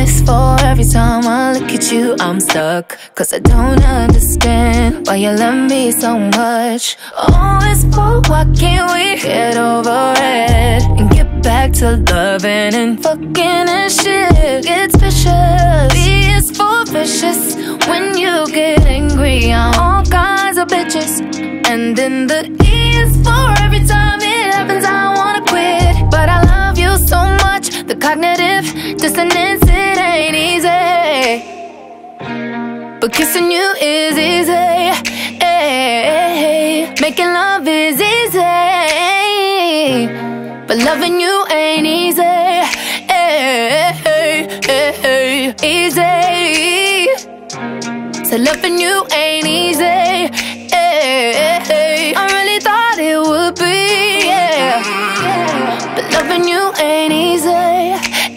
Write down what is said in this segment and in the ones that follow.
for every time I look at you, I'm stuck. Cause I don't understand why you love me so much. Oh, it's for why can't we get over it and get back to loving and fucking and shit. It's vicious, B is for vicious. When you get angry on all kinds of bitches. And then the E is for every time it happens I wanna quit. But I love you so much, the cognitive dissonance, it ain't easy. But kissing you is easy, making love is easy. But loving you ain't easy, easy. So loving you ain't easy, I really thought it would be, yeah. But loving you ain't easy,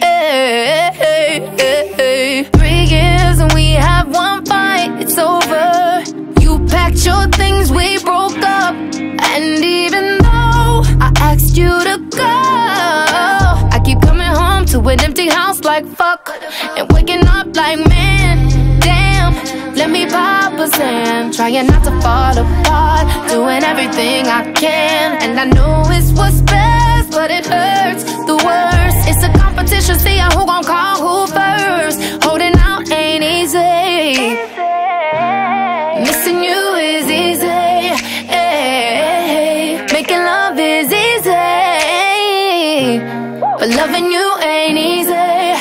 3 years and we have one fight, it's over. You packed your things, we broke up. And even though I asked you to go, I keep coming home to an empty house like fuck. And waking up like, man, damn, let me pop a Zan. Trying not to fall apart, doing everything I can. And I know it's what's best, but it hurts the worst. It's a competition, see who gon' call who first. Holding out ain't easy, missing you is easy, making love is easy. But loving you ain't easy,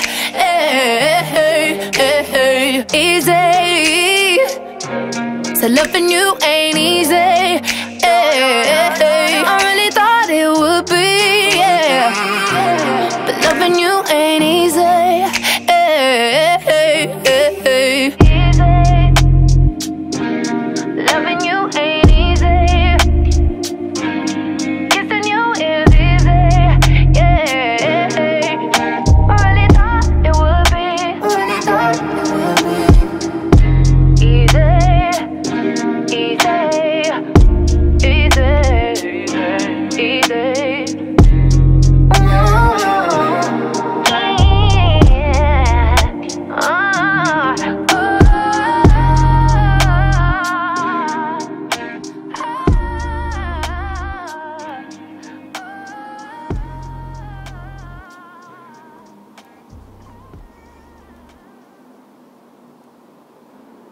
easy. So loving you ain't easy, I really thought it would be, yeah.